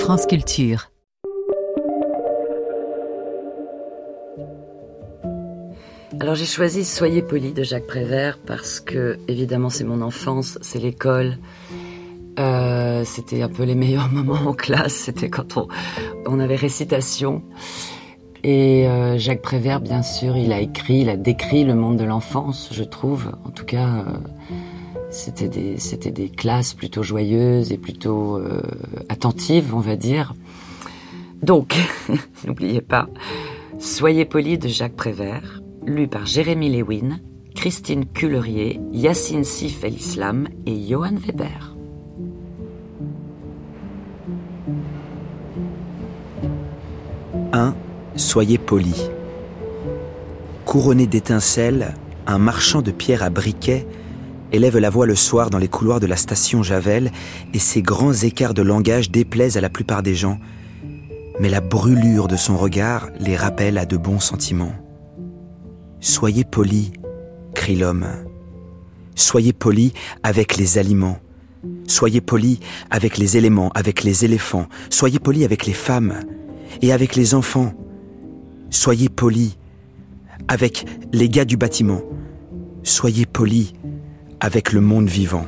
France Culture. Alors j'ai choisi Soyez poli de Jacques Prévert parce que, évidemment, c'est mon enfance, c'est l'école. C'était un peu les meilleurs moments en classe, c'était quand on avait récitation. Et Jacques Prévert, bien sûr, il a décrit le monde de l'enfance, je trouve. En tout cas, c'était des classes plutôt joyeuses et plutôt attentives, on va dire. Donc, n'oubliez pas, Soyez poli de Jacques Prévert, lu par Jérémy Lewin, Christine Cullerier, Yacine Sif El-Islam et Johan Weber. Soyez poli. Couronné d'étincelles, un marchand de pierre à briquet élève la voix le soir dans les couloirs de la station Javel et ses grands écarts de langage déplaisent à la plupart des gens. Mais la brûlure de son regard les rappelle à de bons sentiments. Soyez poli, crie l'homme. Soyez poli avec les aliments. Soyez poli avec les éléments, avec les éléphants. Soyez poli avec les femmes et avec les enfants. Soyez poli avec les gars du bâtiment. Soyez poli avec le monde vivant.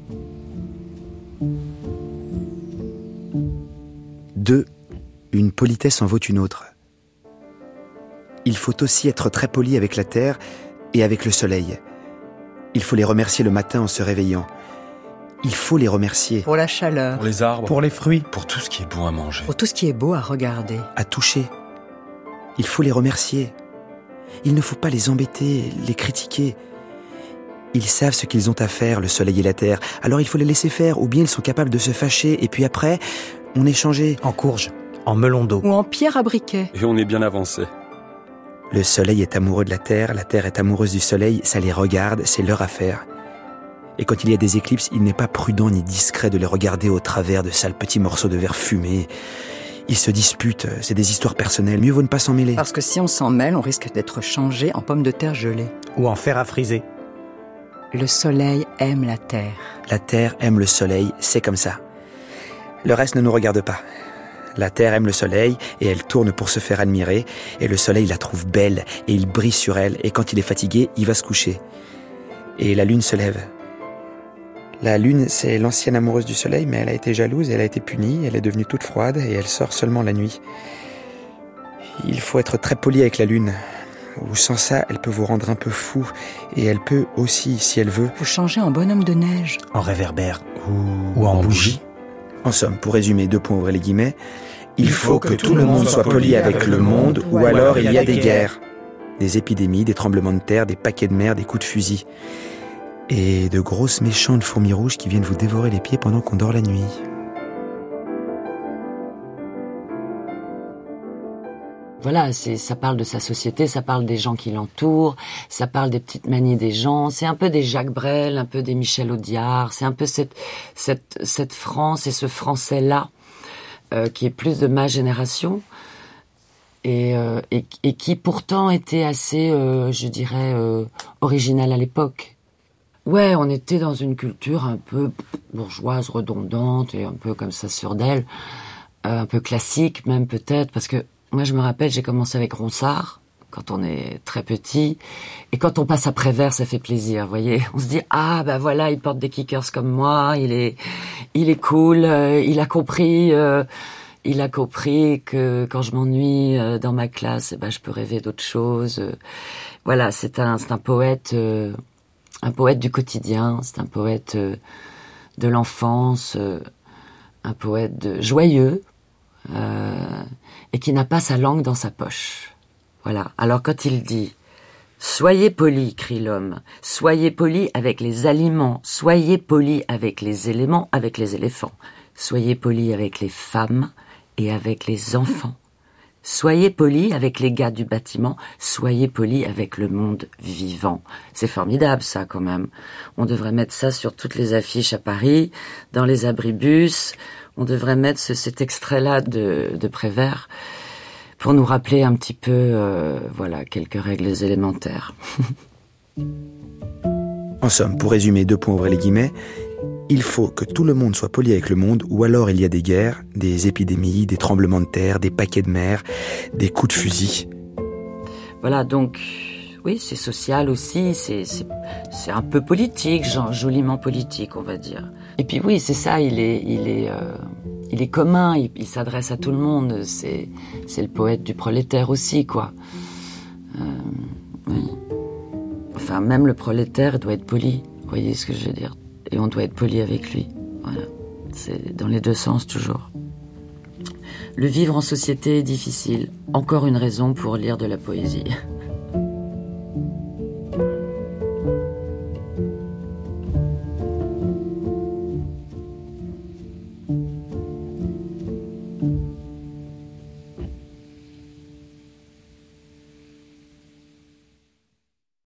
2. Une politesse en vaut une autre. Il faut aussi être très poli avec la terre et avec le soleil. Il faut les remercier le matin en se réveillant. Il faut les remercier. Pour la chaleur. Pour les arbres. Pour les fruits. Pour tout ce qui est bon à manger. Pour tout ce qui est beau à regarder. À toucher. Il faut les remercier. Il ne faut pas les embêter, les critiquer. Ils savent ce qu'ils ont à faire, le soleil et la terre. Alors il faut les laisser faire, ou bien ils sont capables de se fâcher, et puis après, on est changé. En courge, en melon d'eau. Ou en pierre à briquet. Et on est bien avancé. Le soleil est amoureux de la terre est amoureuse du soleil, ça les regarde, c'est leur affaire. Et quand il y a des éclipses, il n'est pas prudent ni discret de les regarder au travers de sales petits morceaux de verre fumés. Ils se disputent, c'est des histoires personnelles, mieux vaut ne pas s'en mêler. Parce que si on s'en mêle, on risque d'être changé en pommes de terre gelées. Ou en fer à friser. Le soleil aime la terre. La terre aime le soleil, c'est comme ça. Le reste ne nous regarde pas. La terre aime le soleil et elle tourne pour se faire admirer. Et le soleil la trouve belle et il brille sur elle. Et quand il est fatigué, il va se coucher. Et la lune se lève. La lune, c'est l'ancienne amoureuse du soleil, mais elle a été jalouse, elle a été punie, elle est devenue toute froide et elle sort seulement la nuit. Il faut être très poli avec la lune. Ou sans ça, elle peut vous rendre un peu fou. Et elle peut aussi, si elle veut, vous changer en bonhomme de neige. En réverbère. Ou en bougie. En somme, pour résumer, 2 points ouvrez les guillemets, il faut que tout le monde soit poli avec le monde, ou alors il y a des guerres. Des épidémies, des tremblements de terre, des paquets de mer, des coups de fusil. Et de grosses méchantes fourmis rouges qui viennent vous dévorer les pieds pendant qu'on dort la nuit. Voilà, ça parle de sa société, ça parle des gens qui l'entourent, ça parle des petites manies des gens, c'est un peu des Jacques Brel, un peu des Michel Audiard, c'est un peu cette France et ce français-là qui est plus de ma génération et qui pourtant était assez, je dirais, original à l'époque. Ouais, on était dans une culture un peu bourgeoise, redondante et un peu comme ça sûre d'elle, un peu classique même peut-être, parce que moi je me rappelle, j'ai commencé avec Ronsard quand on est très petit, et quand on passe à Prévert, ça fait plaisir, vous voyez. On se dit ah bah voilà, il porte des kickers comme moi, il est cool, il a compris que quand je m'ennuie dans ma classe, je peux rêver d'autre chose. Voilà, c'est un poète. Un poète du quotidien, c'est un poète de l'enfance, un poète joyeux et qui n'a pas sa langue dans sa poche. Voilà. Alors quand il dit « Soyez poli », crie l'homme, « Soyez poli avec les aliments, soyez poli avec les éléments, avec les éléphants, soyez poli avec les femmes et avec les enfants. Soyez poli avec les gars du bâtiment, soyez poli avec le monde vivant. » C'est formidable ça quand même. On devrait mettre ça sur toutes les affiches à Paris, dans les abribus. On devrait mettre cet extrait-là de Prévert pour nous rappeler un petit peu, quelques règles élémentaires. En somme, pour résumer, 2 points ouvrez les guillemets, Il faut que tout le monde soit poli avec le monde, ou alors il y a des guerres, des épidémies, des tremblements de terre, des paquets de mer, des coups de fusil. Voilà, donc, oui, c'est social aussi, c'est un peu politique, genre joliment politique, on va dire. Et puis oui, c'est ça, il est commun, il s'adresse à tout le monde, c'est le poète du prolétaire aussi, quoi. Oui. Enfin, même le prolétaire doit être poli, vous voyez ce que je veux dire. Et on doit être poli avec lui. Voilà. C'est dans les deux sens toujours. Le vivre en société est difficile. Encore une raison pour lire de la poésie.